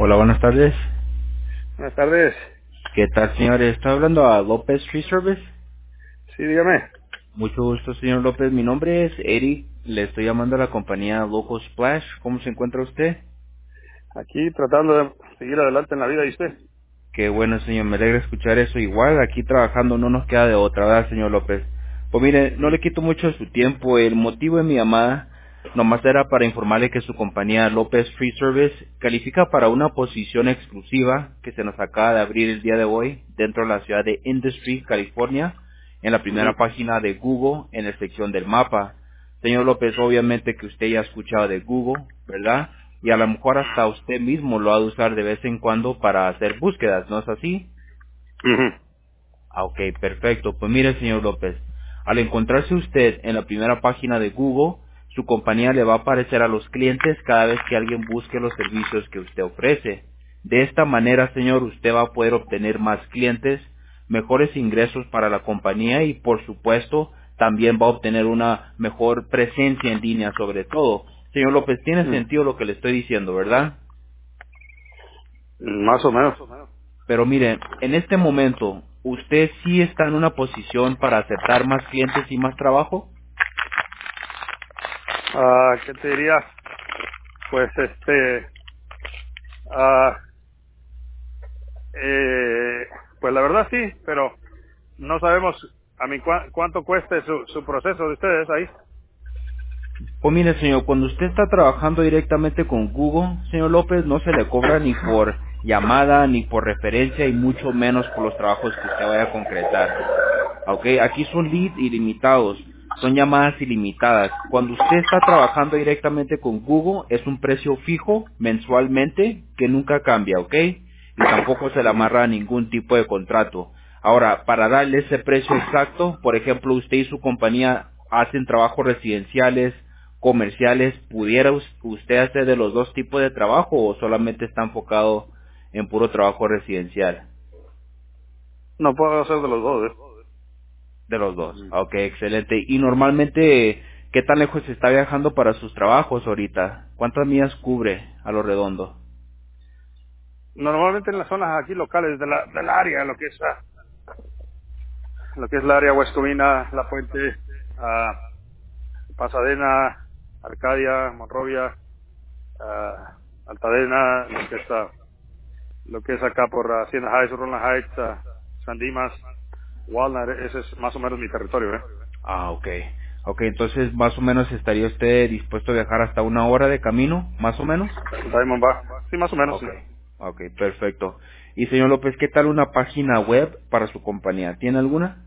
Hola, buenas tardes. Buenas tardes. ¿Qué tal, señores? Estoy hablando a López Tree Service. Sí, dígame. Mucho gusto, señor López. Mi nombre es Eric. Le estoy llamando a la compañía Local Splash. ¿Cómo se encuentra usted? Aquí tratando de seguir adelante en la vida, ¿y usted? Qué bueno, señor. Me alegra escuchar eso. Igual, aquí trabajando no nos queda de otra, ¿verdad, señor López? Pues mire, no le quito mucho de su tiempo. El motivo de mi llamada nomás era para informarle que su compañía López Free Service califica para una posición exclusiva que se nos acaba de abrir el día de hoy dentro de la ciudad de Industry, California, en la primera Ujú. página de Google en la sección del mapa. Señor López, obviamente que usted ya ha escuchado de Google, ¿verdad? Y a lo mejor hasta usted mismo lo ha de usar de vez en cuando para hacer búsquedas, ¿no es así? Ujú. Ah, ok, perfecto. Pues mire, señor López, al encontrarse usted en la primera página de Google, su compañía le va a aparecer a los clientes cada vez que alguien busque los servicios que usted ofrece. De esta manera, señor, usted va a poder obtener más clientes, mejores ingresos para la compañía y, por supuesto, también va a obtener una mejor presencia en línea sobre todo. Señor López, tiene Ujú. sentido lo que le estoy diciendo, ¿verdad? Más o menos. Pero mire, en este momento, ¿usted sí está en una posición para aceptar más clientes y más trabajo? ¿Qué te diría? Pues ah, pues la verdad sí, pero no sabemos a mí cuánto cueste su proceso de ustedes ahí. Pues mire, señor, cuando usted está trabajando directamente con Google, señor López, no se le cobra ni por llamada, ni por referencia, y mucho menos por los trabajos que usted vaya a concretar. ¿Ok? Aquí son leads ilimitados, son llamadas ilimitadas. Cuando usted está trabajando directamente con Google, es un precio fijo mensualmente que nunca cambia, ¿ok? Y tampoco se le Ujú. amarra a ningún tipo de contrato. Ahora, para darle ese precio exacto, por ejemplo, usted y su compañía hacen trabajos residenciales, comerciales, ¿pudiera usted hacer de los dos tipos de trabajo o solamente está enfocado en puro trabajo residencial? No puedo hacer de los dos, ¿eh? De los dos. Ujú. Ok, excelente. Y normalmente, ¿qué tan lejos está viajando para sus trabajos ahorita? ¿Cuántas millas cubre a lo redondo? Normalmente en las zonas aquí locales del área, lo que es la área West Covina, La Puente, Pasadena, Arcadia, Monrovia, Altadena, lo que es acá por Hacienda Heights, Roland Heights, San Dimas, Walnut, ese es más o menos mi territorio, ¿eh? Ah, ok. Ok, entonces más o menos estaría usted dispuesto a viajar hasta una hora de camino, más o menos. Diamond Bar, sí, más o menos, sí. Ok, ok, perfecto. Y señor López, ¿qué tal una página web para su compañía? ¿Tiene alguna?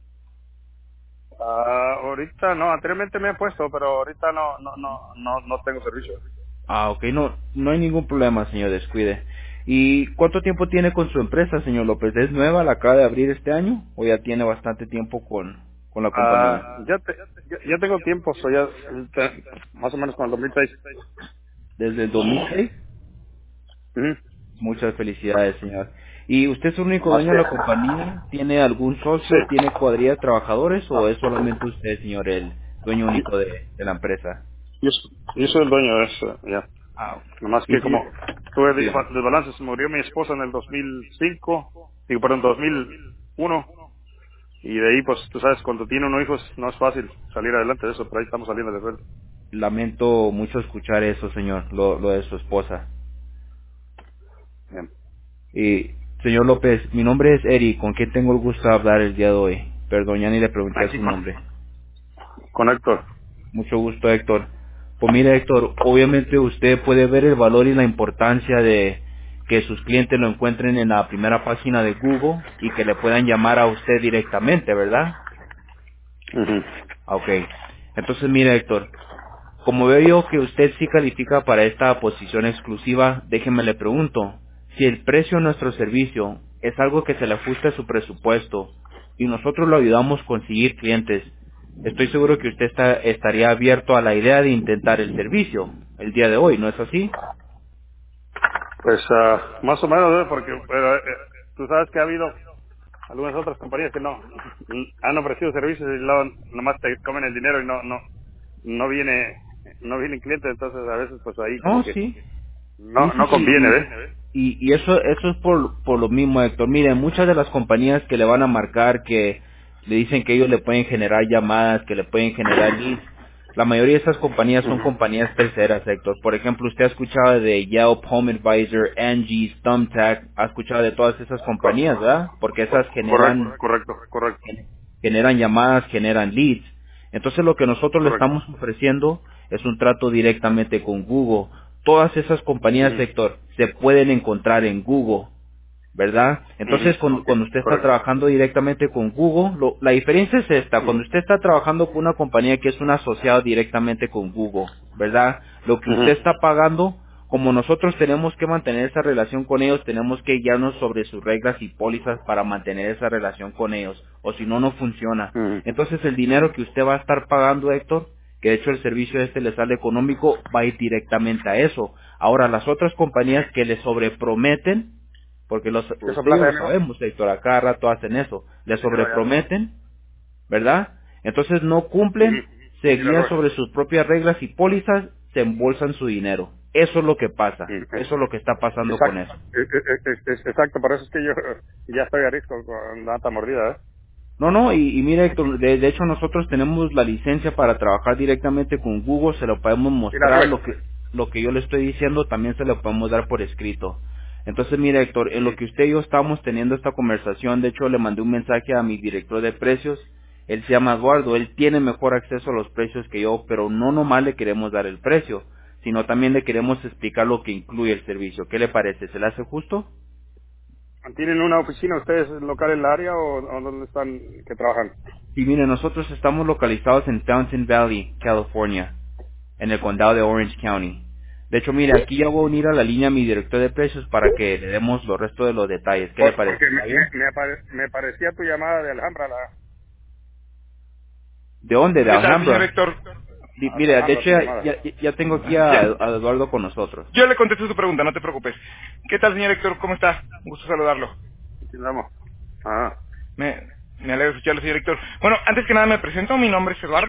Ahorita no, anteriormente me he puesto, pero ahorita no tengo servicio. Ah, ok, no, no hay ningún problema, señor, descuide. ¿Y cuánto tiempo tiene con su empresa, señor López? ¿Es nueva, la acaba de abrir este año o ya tiene bastante tiempo con la compañía? Ya tengo tiempo, soy más o menos con el 2006. ¿Desde el 2006? Ujú. Muchas felicidades, señor. ¿Y usted es el único Más dueño que, de la compañía? ¿Tiene algún socio? sí, ¿Tiene cuadrilla de trabajadores o no, es solamente usted, señor, el dueño yo, único de la empresa? yo soy el dueño de eso, ya. Ah, Nomás y que como señor, tuve dígame. desbalances, murió mi esposa en el 2005, digo, perdón, 2001, y de ahí, pues, tú sabes, cuando tiene uno hijos, no es fácil salir adelante de eso, pero ahí estamos saliendo de frente. Lamento mucho escuchar eso, señor, lo de su esposa. Bien. Y, señor López, mi nombre es Eric, ¿con quién tengo el gusto de hablar el día de hoy? Perdón, ya ni le pregunté Aquí su nombre. con Héctor. Mucho gusto, Héctor. Pues mire, Héctor, obviamente usted puede ver el valor y la importancia de que sus clientes lo encuentren en la primera página de Google y que le puedan llamar a usted directamente, ¿verdad? Ujú. Ok. Entonces, mire, Héctor, como veo yo que usted sí califica para esta posición exclusiva, déjeme le pregunto, si el precio de nuestro servicio es algo que se le ajuste a su presupuesto y nosotros lo ayudamos a conseguir clientes, estoy seguro que usted estaría abierto a la idea de intentar el servicio el día de hoy, ¿no es así? Pues más o menos, ¿eh? Porque pero, tú sabes que ha habido algunas otras compañías que no han ofrecido servicios y luego nomás te comen el dinero y no viene no vienen clientes, entonces a veces pues ahí como No, que sí. Sí, no, sí, no conviene, sí. ¿ves? Y eso es por lo mismo, Héctor. Miren, muchas de las compañías que le van a marcar, que le dicen que ellos le pueden generar llamadas, que le pueden generar leads, la mayoría de esas compañías son Ujú. compañías terceras, Héctor. Por ejemplo, usted ha escuchado de Yelp, Home Advisor, Angie, Thumbtack, ha escuchado de todas esas Co- compañías, ¿verdad? Porque esas correcto, correcto, correcto, generan llamadas, generan leads. Entonces lo que nosotros le correcto. estamos ofreciendo es un trato directamente con Google. Todas esas compañías, Ujú, sector, se pueden encontrar en Google, ¿verdad? Entonces ujú, cuando usted está correcto. trabajando directamente con Google, la diferencia es esta, Ujú, cuando usted está trabajando con una compañía que es un asociado directamente con Google, ¿verdad? Lo que usted ujú, está pagando, como nosotros tenemos que mantener esa relación con ellos, tenemos que guiarnos sobre sus reglas y pólizas para mantener esa relación con ellos, o si no, no funciona. ujú, Entonces el dinero que usted va a estar pagando, Héctor, que de hecho el servicio este le sale económico, va a ir directamente a eso. Ahora, las otras compañías que le sobreprometen, porque ¿Qué usted y yo soplaza, lo amigo? sabemos, Héctor, a cada rato hacen eso, le Sí, mira, vaya. sobreprometen, ¿verdad? Entonces no cumplen, Ujú. se Mira, guían Roy. sobre sus propias reglas y pólizas, se embolsan su dinero. Eso es lo que pasa, Ujú. eso es lo que está pasando con Exacto, eso. exacto, por eso es que yo ya estoy a risco con la tanta mordida, ¿eh? No, no, y mira, Héctor, de hecho nosotros tenemos la licencia para trabajar directamente con Google, se lo podemos Mira, mostrar, Roy. lo que yo le estoy diciendo también se lo podemos dar por escrito. Entonces, mira, Héctor, en lo Ujú. que usted y yo estamos teniendo esta conversación, de hecho le mandé un mensaje a mi director de precios, él se llama Eduardo, él tiene mejor acceso a los precios que yo, pero no nomás le queremos dar el precio, sino también le queremos explicar lo que incluye el servicio. ¿Qué le parece? ¿Se le hace justo? ¿Tienen una oficina ustedes local en la área o dónde están que trabajan? Sí, mire, nosotros estamos localizados en Fountain Valley, California, en el condado de Orange County. De hecho, mire, aquí ya voy a unir a la línea a mi director de precios para que le demos los restos de los detalles. ¿Qué le parece? Porque ¿Está bien? me parecía tu llamada de Alhambra, ¿De dónde? De ¿Qué tal, señor Alhambra. Héctor? Mire, de Alhambra hecho tu llamada. ya tengo aquí Ya, a Eduardo con nosotros. yo le contesto su pregunta, no te preocupes. ¿Qué tal, señor Héctor? ¿Cómo está? Un gusto saludarlo. Aquí andamos. Ah, Me, me alegro de escucharlo, señor Héctor. Bueno, antes que nada me presento, mi nombre es Eduardo.